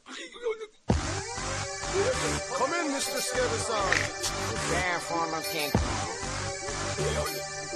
Come in, Mr. Skeleton. Prepare for the King Kong.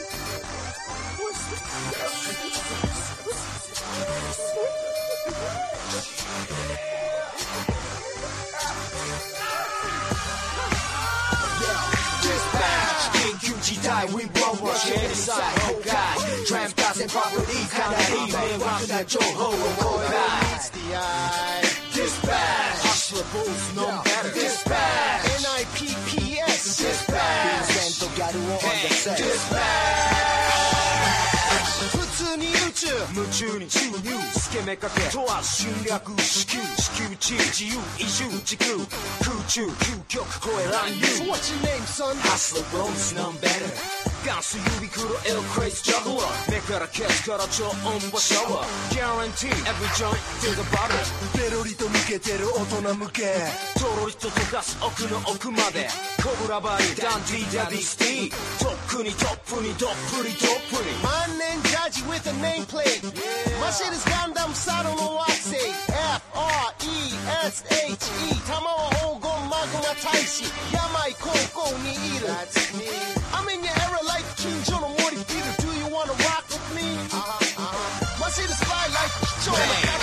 Die, we won't watch it inside. Oh God, trespassing property, kinda even rockin' that Joe-Ho, oh God. It's the eye. Dispatch, hustler bulls, no better. Dispatch, NIPPS. dispatch, Vincent Garu on the set. dispatch. 普通に宇宙夢中に注入スケメかけとは侵略支給地球地自由移住時空空中究極超え乱入 So what's your name, son? Hustler bones none better ガンス指黒 L craze juggler 目からケツから超音波シャワー Guarantee every joint to the bottom ペロリと向けてる大人向けとろりと溶かす奥の奥までコブラバリダンディダディスティとっくにトップにどっぷりどっぷり万年ジャージ with a nameplate My shit is Gundam Saddle no Waxy F-R-E-S-H-E 玉は黄金マグマ大使病高校にいる I'm in your era like King John or Morty Peter Do you wanna rock with me? My shit is fly like Kichona